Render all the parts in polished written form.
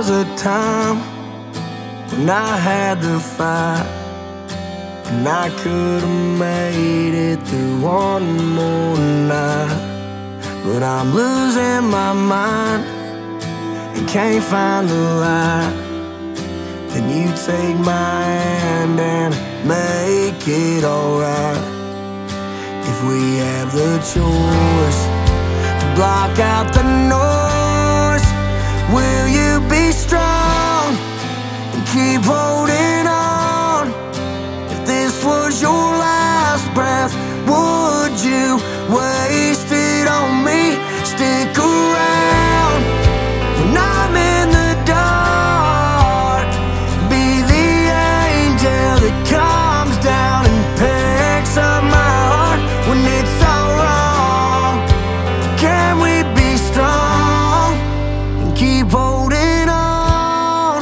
was a time when I had to fight, and I could've made it through one more night. But I'm losing my mind and can't find the light. Then you take my hand and make it alright. If we have the choice to block out the noise, will you be strong and keep holding on? If this was your last breath, would you waste it on me? Stick around when I'm in the dark. Be the angel that comes down and picks up my heart when it's all wrong. Can we be strong and keep holding on?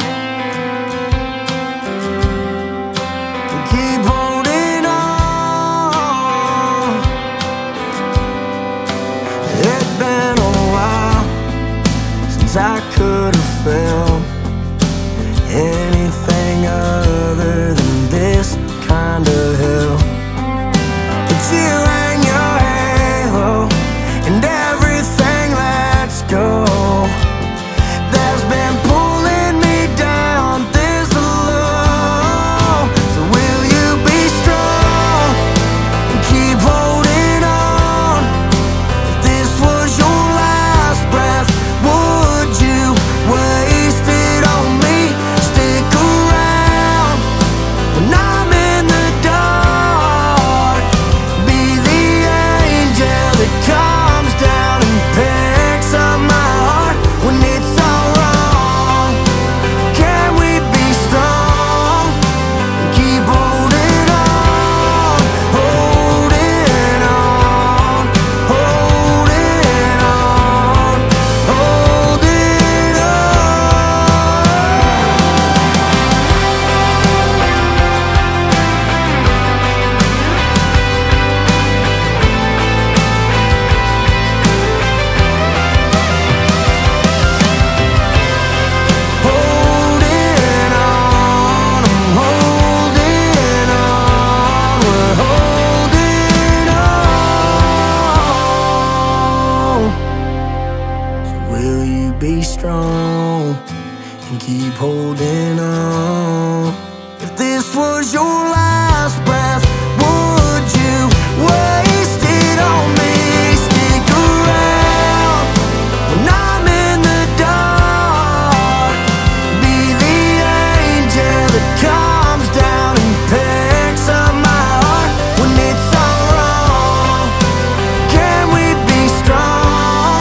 And keep holding on. It's been a while since I could have felt anything other than this kind of hell. But you hang your halo and everything lets go. That's been pulling me down this low. So will you be strong and keep holding on? If this was your last breath, would you waste it on me? Stick around when I'm in the dark. Be the angel that comes down and picks up my heart when it's all wrong. Can we be strong and keep holding on? Holding on, holding on, holding holding on, I'm holding on, we're holding on. So will you be strong and keep holding on? If this was your last breath, would you waste it on me? Stick around when I'm in the dark. Be the angel that comes down and picks up my heart when it's all wrong. Can we be strong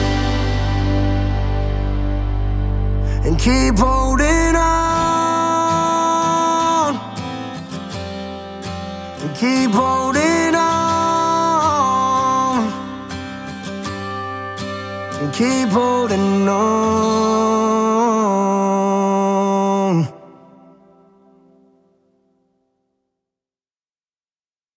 and keep holding on? And keep holding on. And keep holding on.